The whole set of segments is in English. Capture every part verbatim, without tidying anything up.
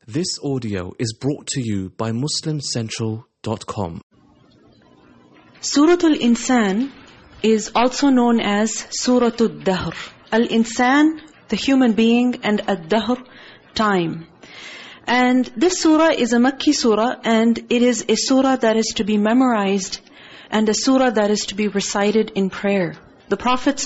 This audio is brought to you by Muslim Central dot com. Suratul Insan is also known as Suratul Dahr. Al-Insan, the human being, and Ad-Dahr, time. And this surah is a Makki surah, and it is a surah that is to be memorized and a surah that is to be recited in prayer. The Prophet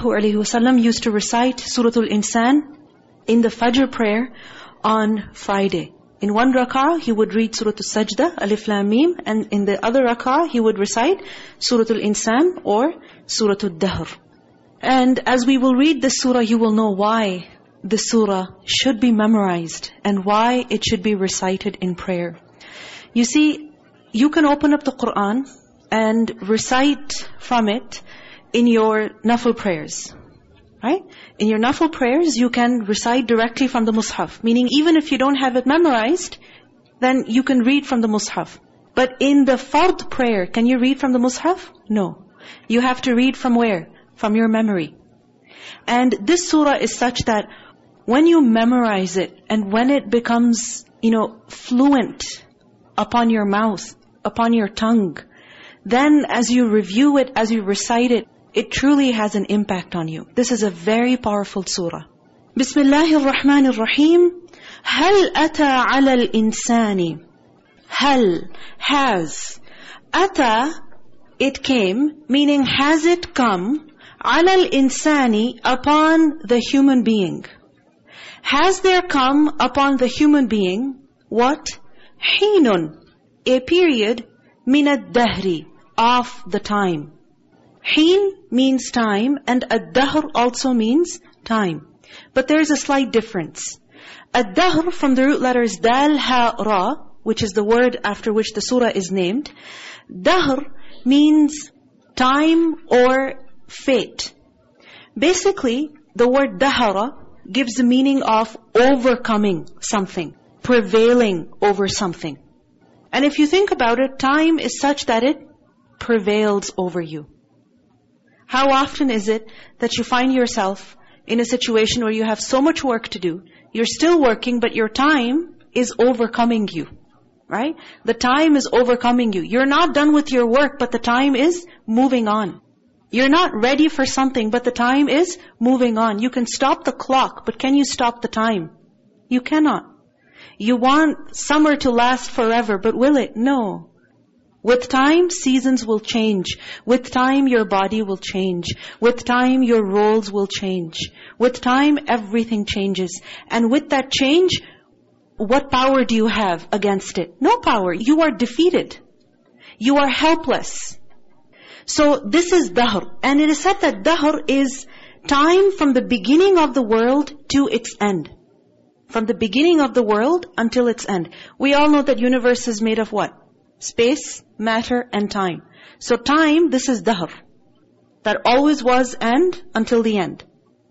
ﷺ used to recite Suratul Insan in the Fajr prayer on Friday. In one rak'ah, he would read Suratul Sajda, Alif Lam Mim, and in the other rak'ah, he would recite Suratul Insan or Suratul Dahr. And as we will read this surah, you will know why this surah should be memorized and why it should be recited in prayer. You see, you can open up the Qur'an and recite from it in your nafil prayers. Right? In your nafil prayers, you can recite directly from the Mus'haf. Meaning, even if you don't have it memorized, then you can read from the Mus'haf. But in the Fard prayer, can you read from the Mus'haf? No. You have to read from where? From your memory. And this surah is such that when you memorize it, and when it becomes, you know, fluent upon your mouth, upon your tongue, then as you review it, as you recite it, it truly has an impact on you. This is a very powerful surah. Bismillahir Rahmanir Rahim. Hal ata ala al-insani. Hal, has. Ata, it came, meaning has it come, ala al-insani, upon the human being. Has there come upon the human being, what? Hinun, a period, min ad-dahri, of the time. Heen means time, and ad-dahr also means time. But there is a slight difference. Ad-dahr, from the root letters dal, ha, ra, which is the word after which the surah is named. Dahr means time or fate. Basically, the word dahara gives the meaning of overcoming something, prevailing over something. And if you think about it, time is such that it prevails over you. How often is it that you find yourself in a situation where you have so much work to do, you're still working, but your time is overcoming you, right? The time is overcoming you. You're not done with your work, but the time is moving on. You're not ready for something, but the time is moving on. You can stop the clock, but can you stop the time? You cannot. You want summer to last forever, but will it? No. With time, seasons will change. With time, your body will change. With time, your roles will change. With time, everything changes. And with that change, what power do you have against it? No power. You are defeated. You are helpless. So this is dahr. And it is said that dahr is time from the beginning of the world to its end. From the beginning of the world until its end. We all know that universe is made of what? Space, matter, and time. So time, this is dahr. That always was and until the end.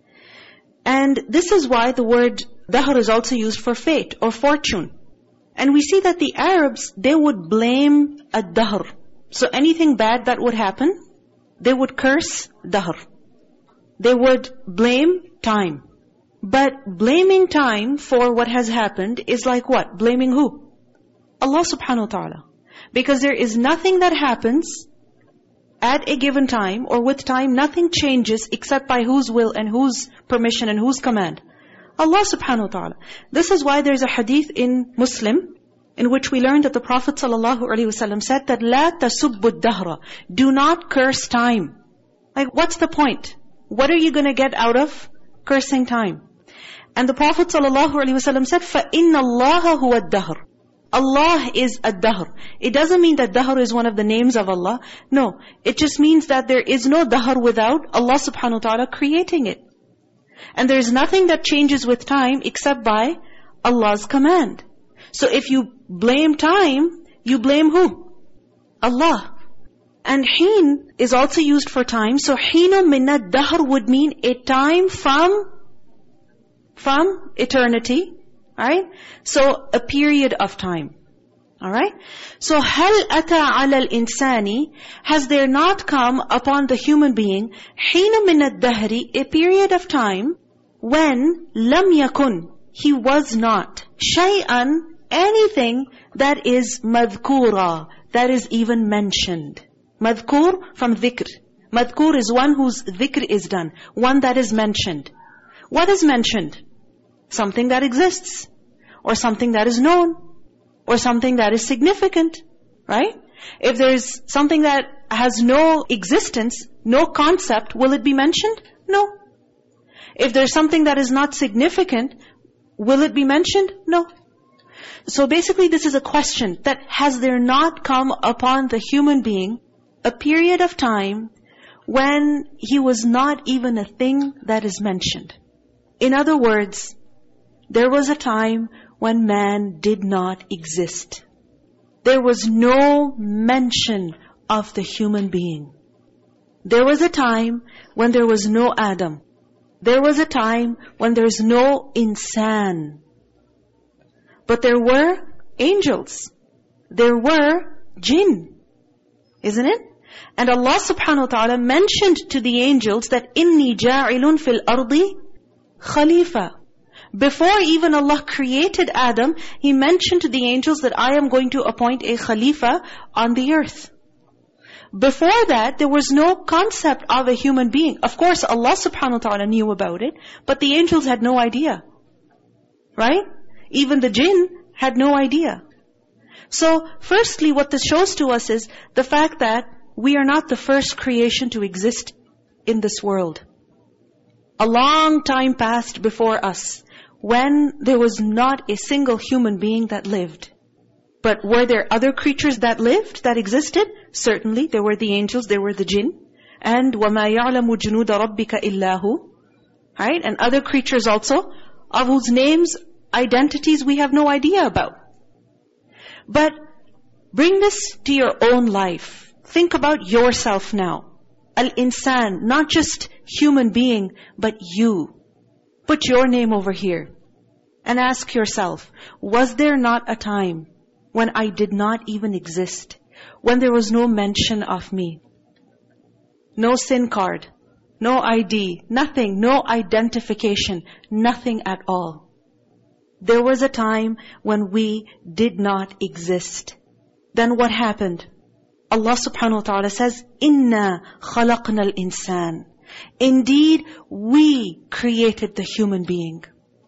And this is why the word dahr is also used for fate or fortune. And we see that the Arabs, they would blame ad-dahr. So anything bad that would happen, they would curse dahr. They would blame time. But blaming time for what has happened is like what? Blaming who? Allah subhanahu wa ta'ala. Because there is nothing that happens at a given time or with time, nothing changes except by whose will and whose permission and whose command? Allah subhanahu wa ta'ala. This is why there's a hadith in Muslim in which we learned that the Prophet ﷺ said that لَا تَسُبُّ الدَّهْرَ, do not curse time. Like, what's the point? What are you going to get out of cursing time? And the Prophet ﷺ said, فَإِنَّ اللَّهَ هُوَ الدَّهْرِ. Allah is ad-dahr. It doesn't mean that dahr is one of the names of Allah. No, it just means that there is no dahr without Allah subhanahu wa ta'ala creating it. And there is nothing that changes with time except by Allah's command. So if you blame time, you blame who? Allah. And heen is also used for time. So heena min ad-dahr would mean a time from, from eternity. Right? So a period of time. Alright? So هَلْ أَتَى عَلَى الْإِنسَانِ, has there not come upon the human being حِينَ مِنَ الدَّهْرِ, a period of time when لَمْ يَكُنْ, he was not. Shay'an, anything that is madhkura, that is even mentioned. Madhkur from dhikr. Madhkur is one whose dhikr is done, one that is mentioned. What is mentioned? Something that exists, or something that is known, or something that is significant, right? If there's something that has no existence, no concept, will it be mentioned? No. If there's something that is not significant, will it be mentioned? No. So basically this is a question that has there not come upon the human being a period of time when he was not even a thing that is mentioned. In other words, there was a time when man did not exist. There was no mention of the human being. There was a time when there was no Adam. There was a time when there's no insan. But there were angels. There were jinn. Isn't it? And Allah subhanahu wa ta'ala mentioned to the angels that إِنِّي جَاعِلٌ فِي الْأَرْضِ خَلِيفَةً. Before even Allah created Adam, He mentioned to the angels that I am going to appoint a Khalifa on the earth. Before that, there was no concept of a human being. Of course, Allah subhanahu wa ta'ala knew about it, but the angels had no idea. Right? Even the jinn had no idea. So, firstly, what this shows to us is the fact that we are not the first creation to exist in this world. A long time passed before us when there was not a single human being that lived. But were there other creatures that lived, that existed? Certainly, there were the angels, there were the jinn. And وَمَا يَعْلَمُ جُنُودَ رَبِّكَ إِلَّا هُ. Right? And other creatures also, of whose names, identities we have no idea about. But bring this to your own life. Think about yourself now. Al-insan, not just human being, but you. Put your name over here. And ask yourself, was there not a time when I did not even exist? When there was no mention of me? No SIM card, no I D, nothing, no identification, nothing at all. There was a time when we did not exist. Then what happened? Allah subhanahu wa ta'ala says, Inna khalaqna al-insan. Indeed, we created the human being.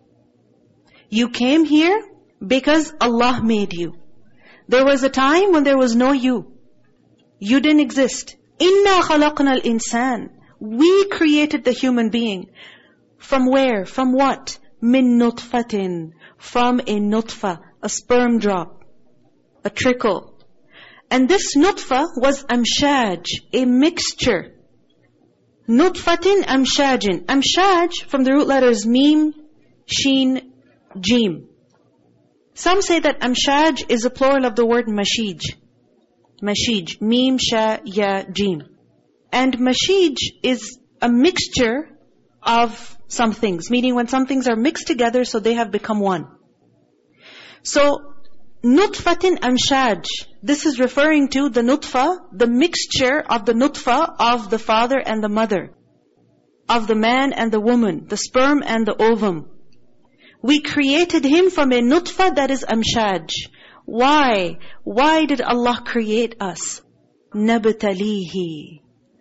You came here because Allah made you. There was a time when there was no you. You didn't exist. Inna khalaqna al-insan. We created the human being. From where? From what? Min nutfatin. From a nutfa, a sperm drop, a trickle. And this nutfa was amshaj, a mixture. Nutfatin amshajin. Amshaj from the root letters mim, sheen, jim. Some say that amshaj is a plural of the word mashij. Mashij, mim, sha, ya, jim. And mashij is a mixture of some things, meaning when some things are mixed together, so they have become one. So, nutfatin amshaj, this is referring to the nutfa, the mixture of the nutfa of the father and the mother, of the man and the woman, the sperm and the ovum. We created him from a nutfa that is amshaj. Why? Why did Allah create us? Nabtalihi.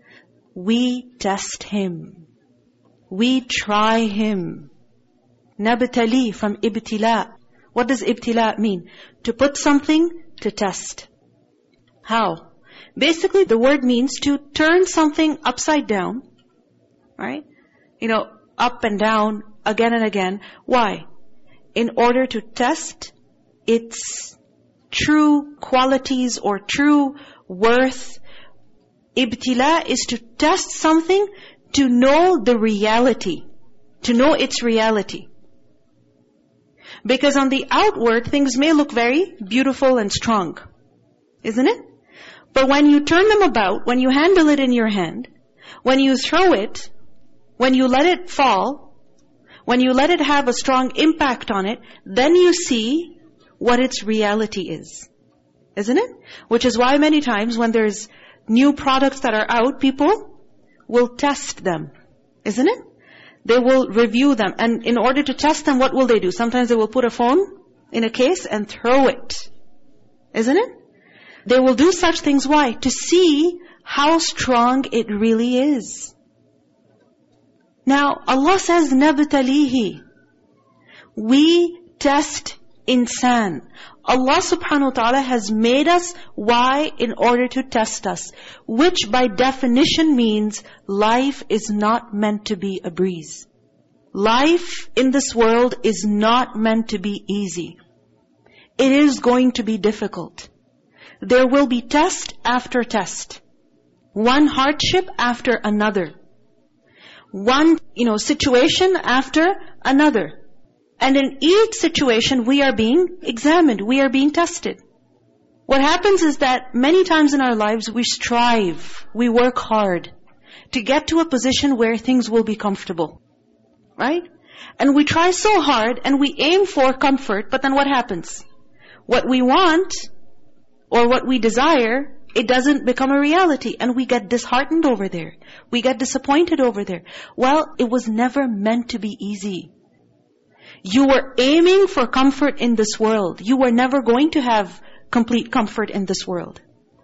We test him. We try him. Nabtali from ibtila. What does ibtila mean? To put something to test. How? Basically, the word means to turn something upside down. Right? You know, up and down, again and again. Why? In order to test its true qualities or true worth. Ibtila is to test something to know the reality. To know its reality. Because on the outward, things may look very beautiful and strong. Isn't it? But when you turn them about, when you handle it in your hand, when you throw it, when you let it fall, when you let it have a strong impact on it, then you see what its reality is. Isn't it? Which is why many times when there's new products that are out, people will test them. Isn't it? They will review them. And in order to test them, what will they do? Sometimes they will put a phone in a case and throw it. Isn't it? They will do such things. Why? To see how strong it really is. Now, Allah says, نَبْتَلِيهِ. We test insan. Allah subhanahu wa ta'ala has made us. Why? In order to test us. Which by definition means life is not meant to be a breeze. Life in this world is not meant to be easy. It is going to be difficult. There will be test after test. One hardship after another. One, you know, situation after another. And in each situation, we are being examined. We are being tested. What happens is that many times in our lives, we strive, we work hard to get to a position where things will be comfortable. Right? And we try so hard and we aim for comfort, but then what happens? What we want or what we desire, it doesn't become a reality. And we get disheartened over there. We get disappointed over there. Well, it was never meant to be easy. You were aiming for comfort in this world. You were never going to have complete comfort in this world.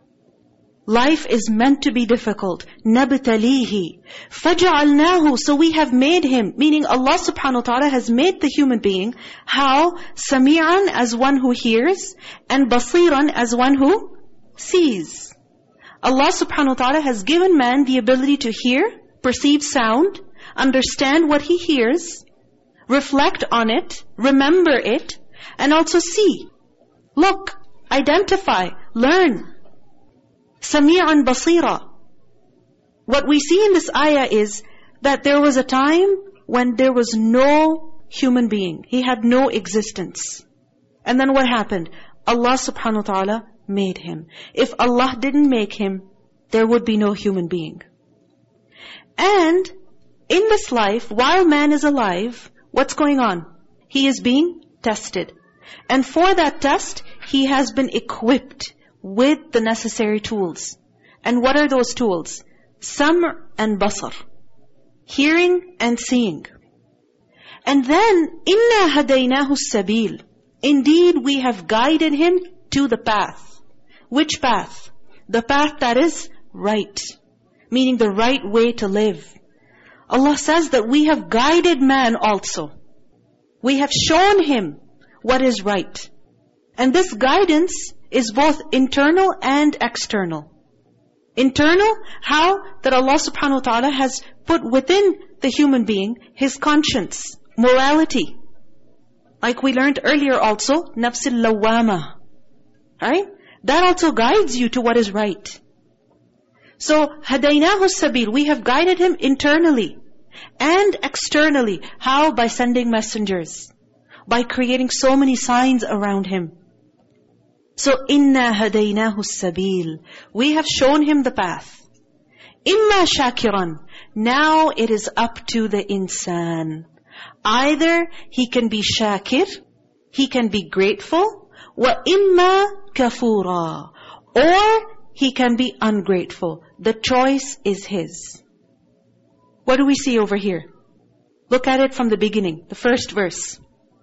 Life is meant to be difficult. نَبْتَلِيهِ فَجَعَلْنَاهُ. So we have made him, meaning Allah subhanahu wa ta'ala has made the human being, how? سَمِيعًا, as one who hears, and بَصِيرًا, as one who sees. Allah subhanahu wa ta'ala has given man the ability to hear, perceive sound, understand what he hears, reflect on it, remember it, and also see, look, identify, learn. Sami'an basira. What we see in this ayah is that there was a time when there was no human being. He had no existence. And then what happened? Allah subhanahu wa ta'ala made him. If Allah didn't make him, there would be no human being. And in this life, while man is alive, what's going on? He is being tested. And for that test, he has been equipped with the necessary tools. And what are those tools? Sam' and basar. Hearing and seeing. And then, إِنَّا هَدَيْنَاهُ السَّبِيلِ. Indeed, we have guided him to the path. Which path? The path that is right. Meaning the right way to live. Allah says that we have guided man also. We have shown him what is right. And this guidance is both internal and external. Internal, how? That Allah subhanahu wa ta'ala has put within the human being his conscience, morality. Like we learned earlier also, nafsil lawwama. Right? That also guides you to what is right. So, هَدَيْنَاهُ السَّبِيلِ. We have guided him internally and externally. How? By sending messengers. By creating so many signs around him. So, إِنَّا هَدَيْنَاهُ السَّبِيلِ. We have shown him the path. إِمَّا شَاكِرًا. Now it is up to the insan. Either he can be shakir, he can be grateful, وَإِمَّا كَفُورًا. Or he can be ungrateful. The choice is his. What do we see over here? Look at it from the beginning, the first verse.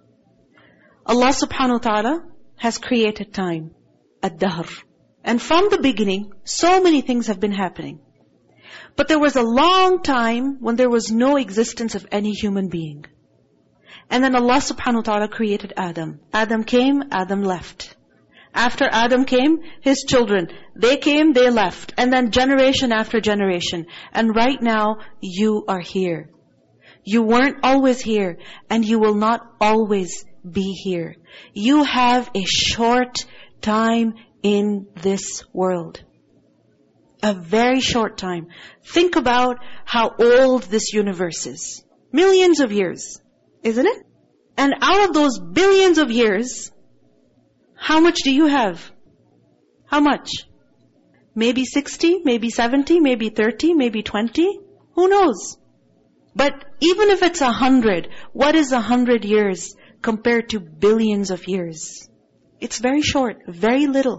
Allah subhanahu wa ta'ala has created time, ad-dahr. And from the beginning, so many things have been happening. But there was a long time when there was no existence of any human being. And then Allah subhanahu wa ta'ala created Adam. Adam came, Adam left. After Adam came, his children. They came, they left. And then generation after generation. And right now, you are here. You weren't always here, and you will not always be here. You have a short time in this world. A very short time. Think about how old this universe is. Millions of years, isn't it? And out of those billions of years, how much do you have? How much? Maybe sixty, maybe seventy, maybe thirty, maybe twenty? Who knows? But even if it's a hundred, what is a hundred years compared to billions of years? It's very short, very little.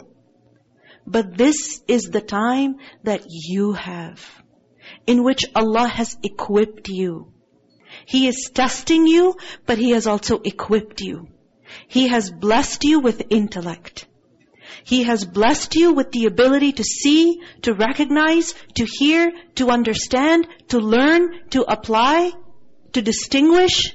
But this is the time that you have, in which Allah has equipped you. He is testing you, but He has also equipped you. He has blessed you with intellect. He has blessed you with the ability to see, to recognize, to hear, to understand, to learn, to apply, to distinguish.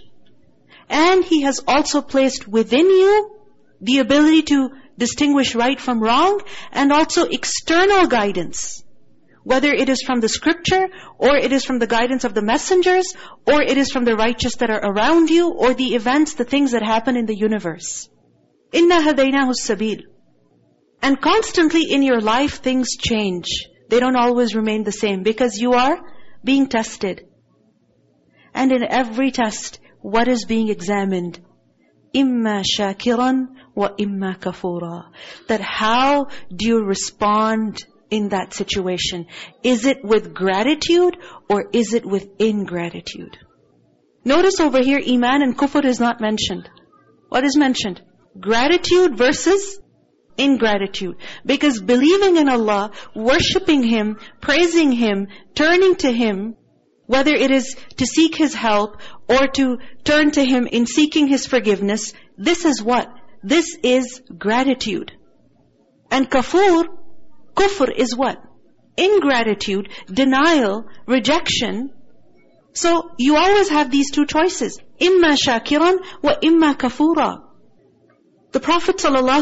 And He has also placed within you the ability to distinguish right from wrong, and also external guidance. Whether it is from the scripture, or it is from the guidance of the messengers, or it is from the righteous that are around you, or the events, the things that happen in the universe. إِنَّا هَدَيْنَاهُ السَّبِيلِ. And constantly in your life, things change. They don't always remain the same, because you are being tested. And in every test, what is being examined? إِمَّا شَاكِرًا وَإِمَّا كَفُورًا. That how do you respond in that situation? Is it with gratitude or is it with ingratitude? Notice over here, Iman and Kufr is not mentioned. What is mentioned? Gratitude versus ingratitude. Because believing in Allah, worshipping Him, praising Him, turning to Him, whether it is to seek His help or to turn to Him in seeking His forgiveness, this is what? This is gratitude. And kafur, kufr is what? Ingratitude, denial, rejection. So you always have these two choices. Imma shakiran wa imma kafura. The Prophet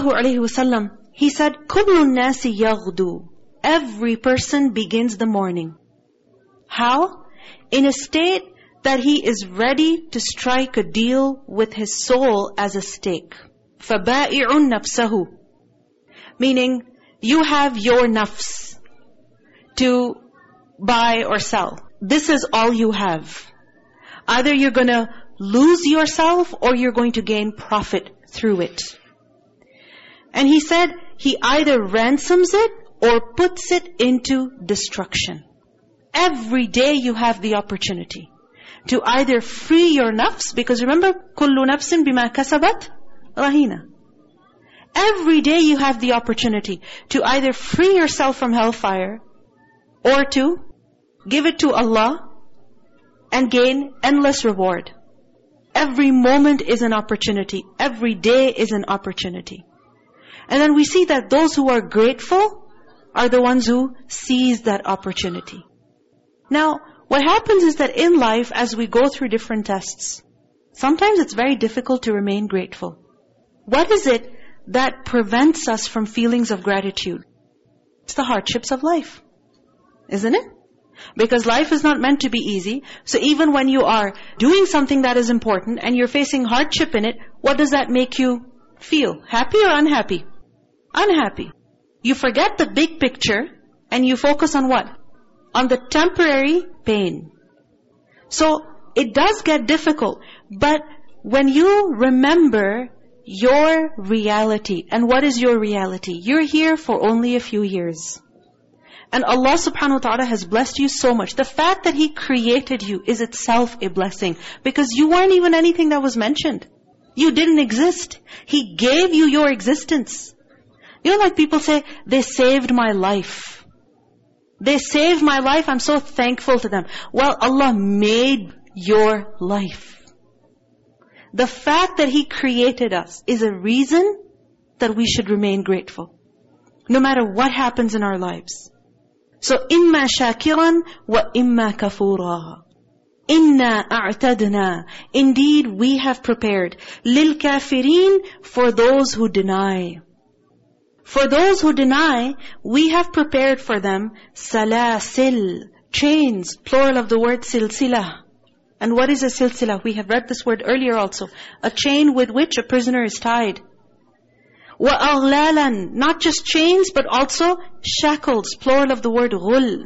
ﷺ, he said, كُلُّ النَّاسِ يَغْدُو. Every person begins the morning. How? In a state that he is ready to strike a deal with his soul as a stake. فَبَائِعٌ نَفْسَهُ. Meaning, you have your nafs to buy or sell. This is all you have. Either you're going to lose yourself or you're going to gain profit through it. And he said, he either ransoms it or puts it into destruction. Every day you have the opportunity to either free your nafs, because remember, كُلُّ نَفْسٍ بِمَا كَسَبَتْ رَهِينَ. Every day you have the opportunity to either free yourself from hellfire or to give it to Allah and gain endless reward. Every moment is an opportunity. Every day is an opportunity. And then we see that those who are grateful are the ones who seize that opportunity. Now, what happens is that in life, as we go through different tests, sometimes it's very difficult to remain grateful. What is it that prevents us from feelings of gratitude? It's the hardships of life, isn't it? Because life is not meant to be easy. So even when you are doing something that is important and you're facing hardship in it, what does that make you feel? Happy or unhappy? Unhappy. You forget the big picture and you focus on what? On the temporary pain. So it does get difficult. But when you remember your reality, and what is your reality? You're here for only a few years. And Allah subhanahu wa ta'ala has blessed you so much. The fact that He created you is itself a blessing. Because you weren't even anything that was mentioned. You didn't exist. He gave you your existence. You know, like people say, they saved my life. They saved my life, I'm so thankful to them. Well, Allah made your life. The fact that He created us is a reason that we should remain grateful. No matter what happens in our lives. So, إِمَّا شَاكِرًا وَإِمَّا كَفُورًا. إِنَّا أَعْتَدْنَا. Indeed, we have prepared. لِلْكَافِرِينَ. For those who deny. For those who deny, we have prepared for them salasil, chains, plural of the word silsila. And what is a silsila? We have read this word earlier also. A chain with which a prisoner is tied. وَأَغْلَالًا. Not just chains, but also shackles, plural of the word ghul.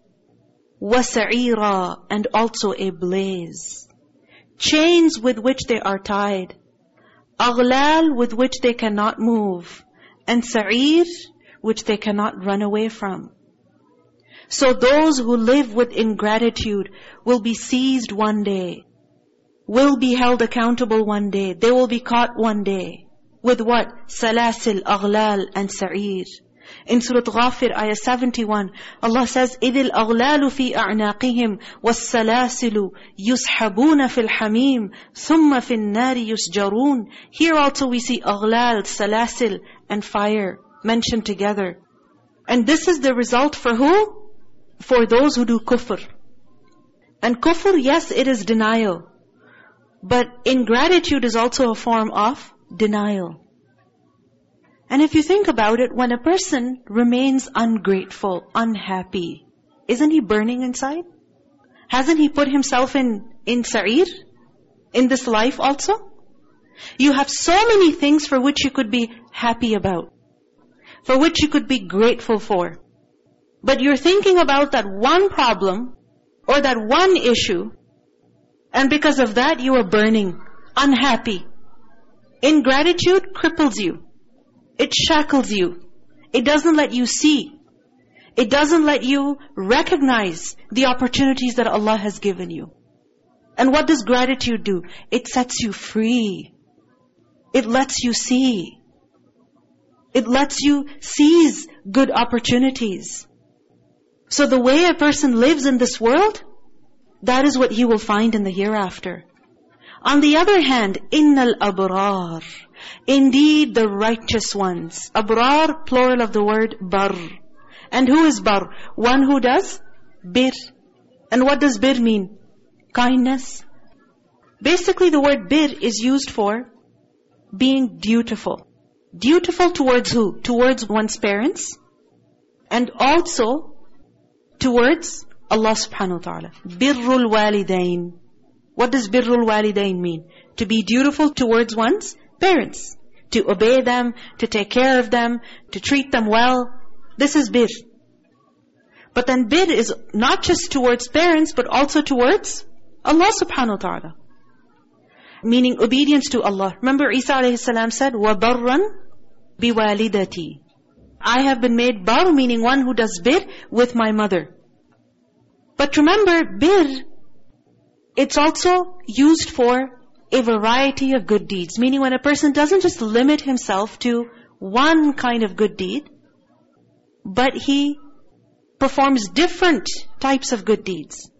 وَسَعِيرًا. And also a blaze. Chains with which they are tied. أَغْلَال, with which they cannot move. And sa'ir, which they cannot run away from. So those who live with ingratitude will be seized one day. Will be held accountable one day. They will be caught one day. With what? Salasil, aghlal, and sa'ir. In Surah Ghafir, ayah seventy-one, Allah says, إِذِ الْأَغْلَالُ فِي أَعْنَاقِهِمْ وَالسَّلَاسِلُ يُسْحَبُونَ فِي الْحَمِيمِ ثُمَّ فِي النَّارِ يُسْجَرُونَ. Here also we see aghlal, salasil, and fire mentioned together. And this is the result for who? For those who do kufr. And kufr, yes, it is denial. But ingratitude is also a form of denial. And if you think about it, when a person remains ungrateful, unhappy, isn't he burning inside? Hasn't he put himself in, in sa'ir? In this life also? You have so many things for which you could be happy about, for which you could be grateful for. But you're thinking about that one problem, or that one issue, and because of that you are burning, unhappy. Ingratitude cripples you. It shackles you. It doesn't let you see. It doesn't let you recognize the opportunities that Allah has given you. And what does gratitude do? It sets you free. It lets you see. It lets you seize good opportunities. So the way a person lives in this world, that is what he will find in the hereafter. On the other hand, innal abrar, indeed the righteous ones. Abrar, plural of the word bar. And who is bar? One who does bir. And what does bir mean? Kindness. Basically the word bir is used for being dutiful. Dutiful towards who? Towards one's parents. And also towards Allah subhanahu wa ta'ala. Birrul walidain. What does birrul walidain mean? To be dutiful towards one's parents. To obey them, to take care of them, to treat them well. This is bir. But then bir is not just towards parents, but also towards Allah subhanahu wa ta'ala. Meaning obedience to Allah. Remember Isa alayhi salam said, وَبَرًّا بِوَالِدَتِي. I have been made bar, meaning one who does bir with my mother. But remember, bir, it's also used for a variety of good deeds. Meaning when a person doesn't just limit himself to one kind of good deed, but he performs different types of good deeds.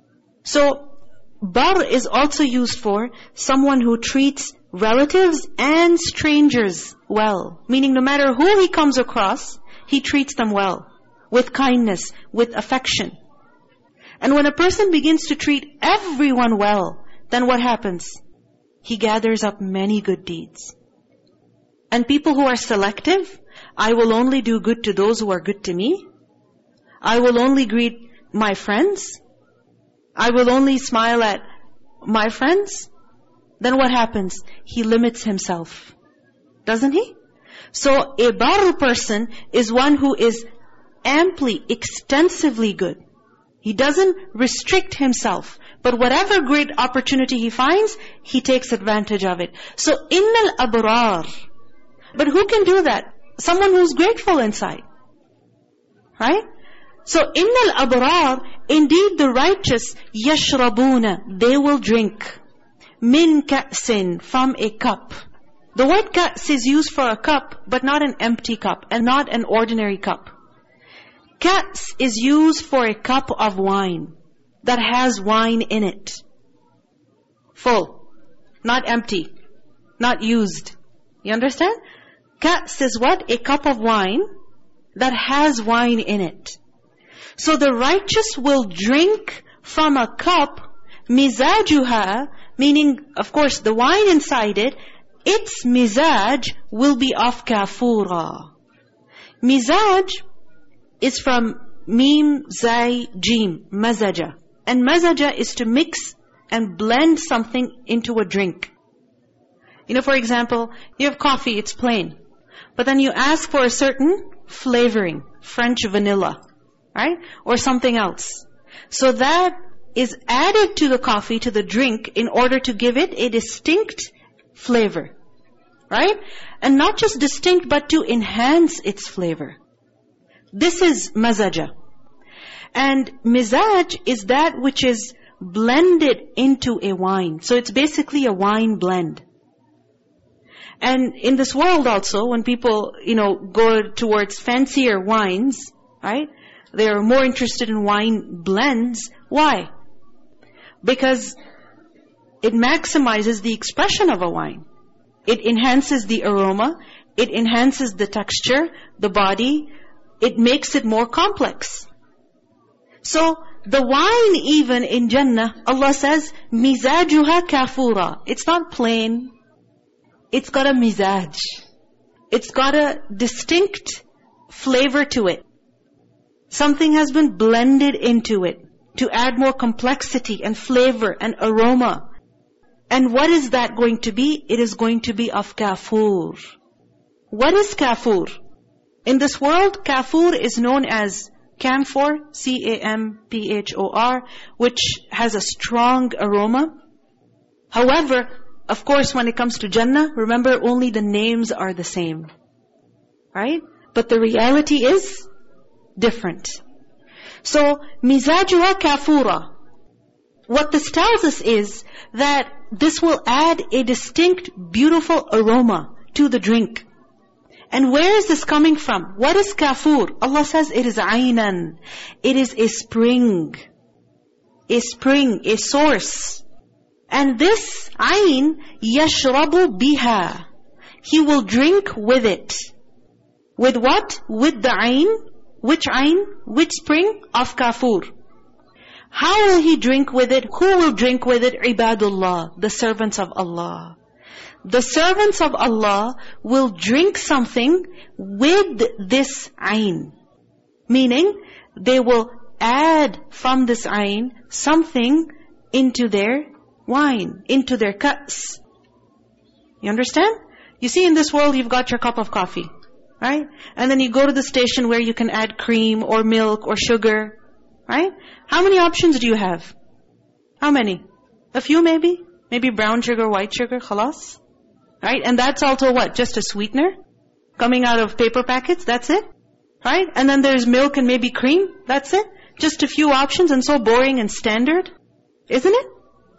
So, bar is also used for someone who treats relatives and strangers well. Meaning no matter who he comes across, he treats them well, with kindness, with affection. And when a person begins to treat everyone well, then what happens? He gathers up many good deeds. And people who are selective, I will only do good to those who are good to me. I will only greet my friends. I will only smile at my friends. Then what happens? He limits himself. Doesn't he? So a bar person is one who is amply, extensively good. He doesn't restrict himself. But whatever great opportunity he finds, he takes advantage of it. So, innal abrar. But who can do that? Someone who's grateful inside. Right? So, innal abrar, indeed the righteous, yashrabuna, they will drink. Min ka'sin, from a cup. The word ka's is used for a cup, but not an empty cup, and not an ordinary cup. Ka's is used for a cup of wine that has wine in it. Full. Not empty. Not used. You understand? Ka's is what? A cup of wine that has wine in it. So the righteous will drink from a cup, mizajuha, meaning, of course, the wine inside it, its mizaj will be of kafura. Mizaj is from mim, zai, jim, mazaja. And mazaja is to mix and blend something into a drink. You know, for example, you have coffee, it's plain. But then you ask for a certain flavoring, French vanilla, right? Or something else. So that is added to the coffee, to the drink, in order to give it a distinct flavor. Right? And not just distinct, but to enhance its flavor. This is mazaja. And mizaj is that which is blended into a wine. So it's basically a wine blend. And in this world also, when people, you know, go towards fancier wines, right? They're more interested in wine blends. Why? Because it maximizes the expression of a wine. It enhances the aroma. It enhances the texture, the body. It makes it more complex. So, the wine even in Jannah, Allah says, مِزَاجُهَا كَافُورًا. It's not plain. It's got a mizaj. It's got a distinct flavor to it. Something has been blended into it to add more complexity and flavor and aroma. And what is that going to be? It is going to be of kafur. What is kafur? In this world, kafur is known as camphor, C A M P H O R, which has a strong aroma. However, of course, when it comes to Jannah, remember only the names are the same. Right? But the reality is different. So, mizajuha kafura. What this tells us is that this will add a distinct, beautiful aroma to the drink. And where is this coming from? What is kafur? Allah says it is aynan. It is a spring. A spring, a source. And this ayn, yashrabu biha. He will drink with it. With what? With the ayn. Which ayn? Which spring? Of kafur. How will he drink with it? Who will drink with it? Ibadullah, the servants of Allah. The servants of Allah will drink something with this ayn. Meaning, they will add from this ayn something into their wine, into their cups. You understand? You see, in this world, you've got your cup of coffee, right? And then you go to the station where you can add cream or milk or sugar, right? How many options do you have? How many? A few maybe? Maybe brown sugar, white sugar, khalas? Right? And that's also what? Just a sweetener? Coming out of paper packets, that's it? Right? And then there's milk and maybe cream, that's it? Just a few options and so boring and standard? Isn't it?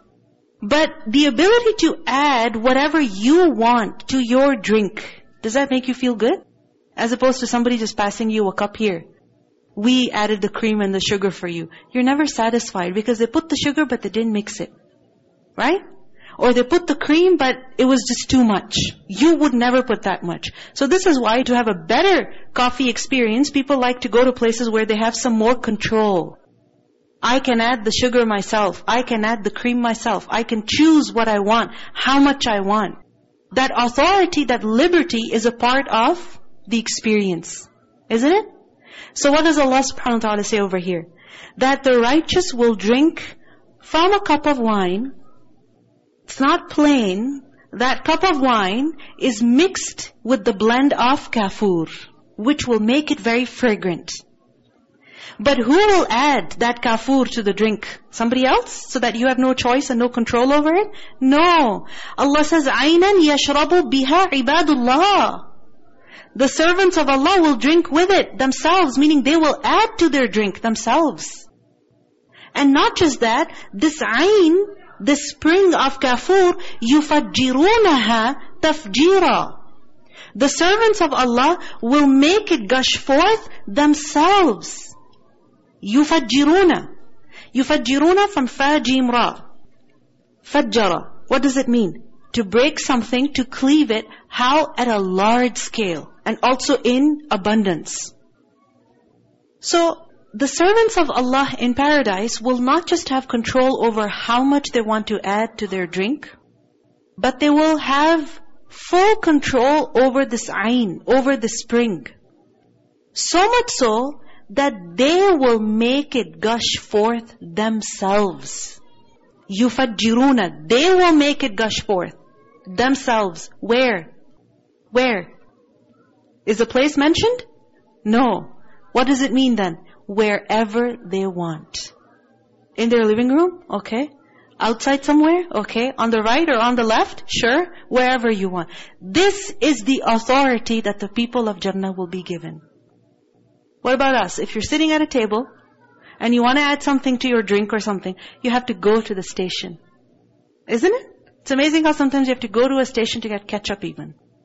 But the ability to add whatever you want to your drink, does that make you feel good? As opposed to somebody just passing you a cup here. We added the cream and the sugar for you. You're never satisfied because they put the sugar but they didn't mix it. Right? Or they put the cream but it was just too much. You would never put that much. So this is why to have a better coffee experience, people like to go to places where they have some more control. I can add the sugar myself. I can add the cream myself. I can choose what I want, how much I want. That authority, that liberty is a part of the experience. Isn't it? So what does Allah subhanahu wa ta'ala say over here? That the righteous will drink from a cup of wine. It's not plain. That cup of wine is mixed with the blend of kafur, which will make it very fragrant. But who will add that kafur to the drink? Somebody else? So that you have no choice and no control over it? No. Allah says, عَيْنًا يَشْرَبُ بِهَا عِبَادُ اللَّهِ. The servants of Allah will drink with it themselves, meaning they will add to their drink themselves. And not just that, this ayn, this spring of kafur, يُفَجِّرُونَهَا تَفْجِيرًا. The servants of Allah will make it gush forth themselves. يُفَجِّرُونَ. يُفَجِّرُونَ from fa jim ra. Fajjara. What does it mean? To break something, to cleave it. How? At a large scale. And also in abundance. So, the servants of Allah in paradise will not just have control over how much they want to add to their drink, but they will have full control over this ayn, over the spring. So much so, that they will make it gush forth themselves. يُفَجِّرُونَ. They will make it gush forth themselves. Where? Where? Is the place mentioned? No. What does it mean then? Wherever they want. In their living room? Okay. Outside somewhere? Okay. On the right or on the left? Sure. Wherever you want. This is the authority that the people of Jannah will be given. What about us? If you're sitting at a table and you want to add something to your drink or something, you have to go to the station. Isn't it? It's amazing how sometimes you have to go to a station to get ketchup even.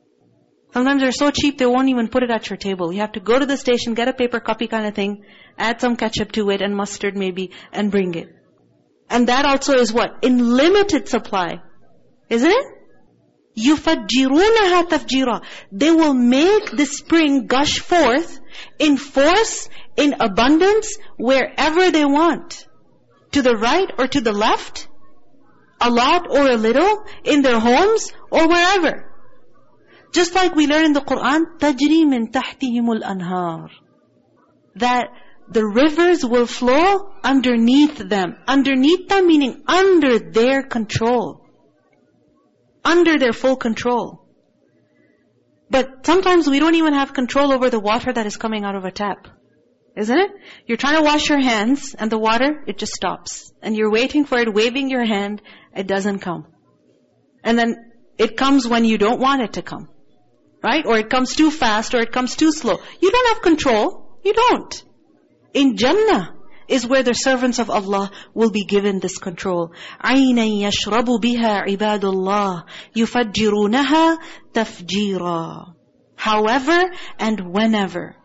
Sometimes they're so cheap, they won't even put it at your table. You have to go to the station, get a paper copy kind of thing, add some ketchup to it and mustard maybe, and bring it. And that also is what? In limited supply. Isn't it? يُفَجِّرُونَهَا تَفْجِيرًا. They will make the spring gush forth in force, in abundance, wherever they want. To the right or to the left, a lot or a little, in their homes or wherever. Just like we learn in the Qur'an, تَجْرِي مِن تَحْتِهِمُ الْأَنْهَارِ, that the rivers will flow underneath them. Underneath them meaning under their control. Under their full control. But sometimes we don't even have control over the water that is coming out of a tap. Isn't it? You're trying to wash your hands and the water, it just stops. And you're waiting for it, waving your hand, it doesn't come. And then it comes when you don't want it to come. Right? Or it comes too fast or it comes too slow. You don't have control. You don't. In Jannah is where the servants of Allah will be given this control. عَيْنًا يَشْرَبُ بِهَا عِبَادُ اللَّهِ يُفَجِّرُونَهَا تَفْجِيرًا. However and whenever